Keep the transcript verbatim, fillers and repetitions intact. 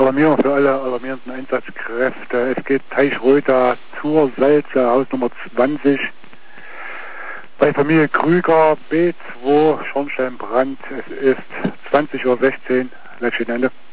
Alarmierung für alle alarmierenden Einsatzkräfte. Es geht Teichröder zur Salze, Haus Nummer zwanzig. Bei Familie Krüger, B zwei, Schornsteinbrand. Es ist zwanzig Uhr sechzehn. Letztes Ende.